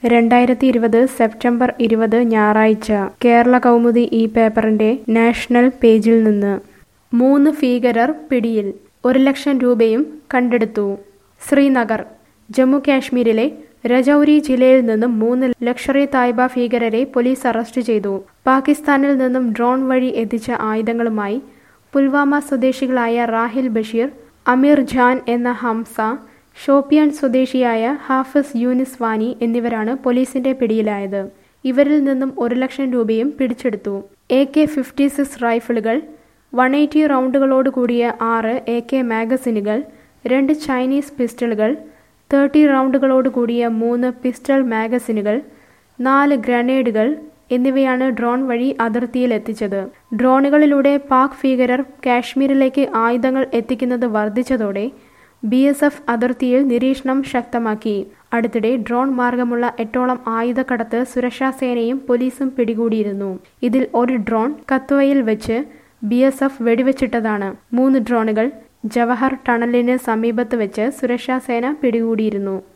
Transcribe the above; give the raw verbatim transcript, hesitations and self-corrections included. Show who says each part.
Speaker 1: രണ്ടായിരത്തി ഇരുപത് സെപ്റ്റംബർ ഇരുപത് ഞായറാഴ്ച കേരള കൗമുദി ഈ പേപ്പറിന്റെ നാഷണൽ പേജിൽ നിന്ന് മൂന്ന് ഭീകരർ പിടിയിൽ, ഒരു ലക്ഷം രൂപയും കണ്ടെടുത്തു. ശ്രീനഗർ. ജമ്മു കാശ്മീരിലെ രജൌരി ജില്ലയിൽ നിന്നും മൂന്ന് ലഷ്കർ-ഇ തായ്ബ ഭീകരരെ പോലീസ് അറസ്റ്റ് ചെയ്തു. പാകിസ്ഥാനിൽ നിന്നും ഡ്രോൺ വഴി എത്തിച്ച ആയുധങ്ങളുമായി പുൽവാമ സ്വദേശികളായ റാഹിൽ ബഷീർ, അമീർ ജാൻ എന്ന ഹംസ, ഷോപ്പിയാൻ സ്വദേശിയായ ഹാഫിസ് യൂനിസ് വാനി എന്നിവരാണ് പോലീസിന്റെ പിടിയിലായത്. ഇവരിൽ നിന്നും ഒരു ലക്ഷം രൂപയും പിടിച്ചെടുത്തു. എ കെ ഫിഫ്റ്റി സിക്സ് റൈഫിളുകൾ, വൺ എയ്റ്റി റൗണ്ടുകളോട് കൂടിയ ആറ് എ കെ മാഗസിനുകൾ, രണ്ട് ചൈനീസ് പിസ്റ്റളുകൾ, തേർട്ടി റൗണ്ടുകളോട് കൂടിയ മൂന്ന് പിസ്റ്റൾ മാഗസിനുകൾ, നാല് ഗ്രനേഡുകൾ എന്നിവയാണ് ഡ്രോൺ വഴി അതിർത്തിയിൽ എത്തിച്ചത്. ഡ്രോണുകളിലൂടെ പാക് ഭീകരർ കാശ്മീരിലേക്ക് ആയുധങ്ങൾ എത്തിക്കുന്നത് വർദ്ധിച്ചതോടെ ബി എസ് എഫ് അതിർത്തിയിൽ നിരീക്ഷണം ശക്തമാക്കി. അടുത്തിടെ ഡ്രോൺ മാർഗമുള്ള എട്ടോളം ആയുധക്കടത്ത് സുരക്ഷാസേനയും പോലീസും പിടികൂടിയിരുന്നു. ഇതിൽ ഒരു ഡ്രോൺ കത്വയിൽ വെച്ച് ബി എസ് എഫ് വെടിവെച്ചിട്ടതാണ്. മൂന്ന് ഡ്രോണുകൾ ജവഹർ ടണലിന് സമീപത്ത് വെച്ച് സുരക്ഷാസേന പിടികൂടിയിരുന്നു.